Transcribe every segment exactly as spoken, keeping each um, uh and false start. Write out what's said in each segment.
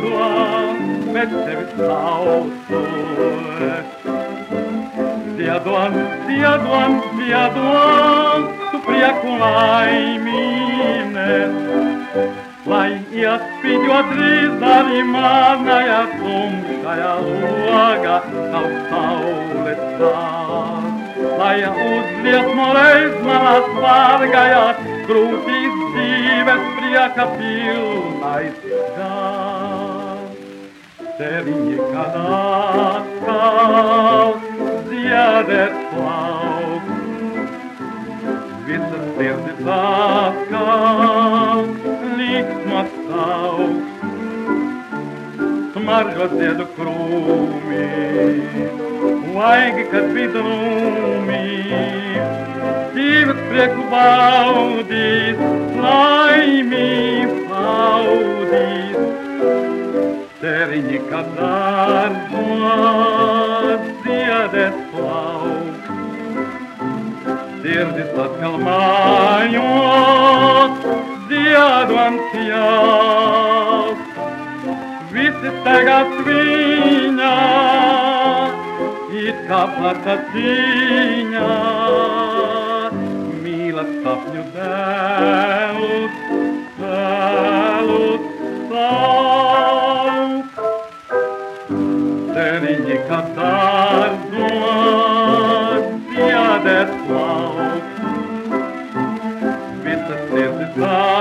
Ziaduan, pēc tevis saucu. Ziaduan, Ziaduan, Ziaduan, tu prieku laimīnes, lai iespīdot drīz arī manajā tumšajā logā nav saules stāsts. Lai uzliesmo reiz manās vārgajās grūtīs dzīves prieka pilnais gads. Tevi nekad atkal ziedēt plaukt, visas sirdis atkal liksmas saukt. Smaržo ziedu krūmi, laigi, kad bija drūmi, dzīves prieku baudīs, laimī paudīs. Teriņi, kad dārzos ziedēt plaukt, sirdis atkal mājot, Ziaduans jaukt. Visi tagad viņa, it kā plataciņā, mīlas sapņu dēlus, dēlus saukt. Teriņi, kad dārzos ziedēt plaukt, visas sirdis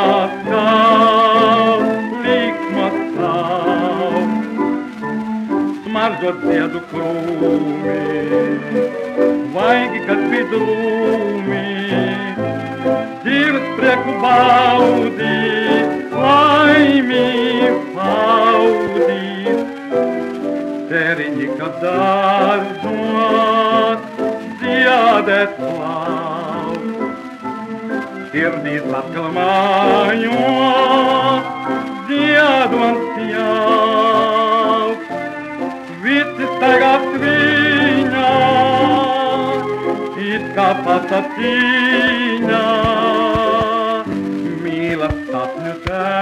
atkal liksmas saukt. Smaržot ziedu krūmi, vaigi, kad bija drūmi, dzīves prieku baudīt, laimī paudīt. Teriņi, kad dārzos ziedēt plaukt, sirdīs atkal mājot, Ziaduans jaukt. Visi tagad viņa, it kā pasaciņā, mīlas sapņu tēvs.